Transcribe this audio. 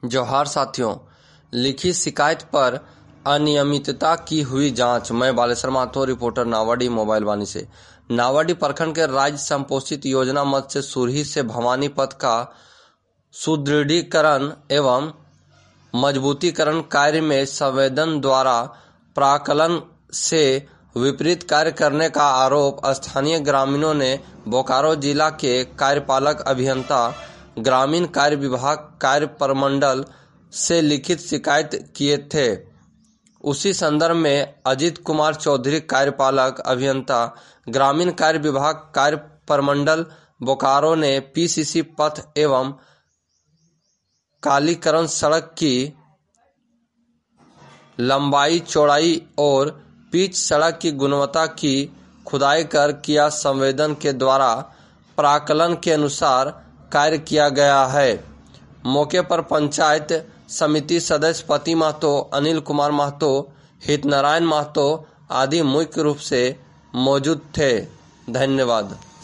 जोहार साथियों, लिखी शिकायत पर अनियमितता की हुई जांच। मैं बालेश्वर माथो, रिपोर्टर नावाडी मोबाइल वाणी से। नावाडी प्रखंड के राज्य संपोषित योजना मद से सुरही से भवानी पथ का सुदृढ़ीकरण एवं मजबूतीकरण कार्य में संवेदन द्वारा प्राक्कलन से विपरीत कार्य करने का आरोप स्थानीय ग्रामीणों ने बोकारो जिला के कार्यपालक अभियंता ग्रामीण कार्य विभाग कार्य प्रमंडल से लिखित शिकायत किए थे। उसी संदर्भ में अजीत कुमार चौधरी कार्यपालक अभियंता ग्रामीण कार्य विभाग कार्य प्रमंडल बोकारो ने पीसीसी पथ एवं कालीकरण सड़क की लंबाई चौड़ाई और पिच सड़क की गुणवत्ता की खुदाई कर किया संवेदन के द्वारा प्राक्कलन के अनुसार कार्य किया गया है। मौके पर पंचायत समिति सदस्य पति महतो, अनिल कुमार महतो, हितनारायण महतो आदि मुख्य रूप से मौजूद थे। धन्यवाद।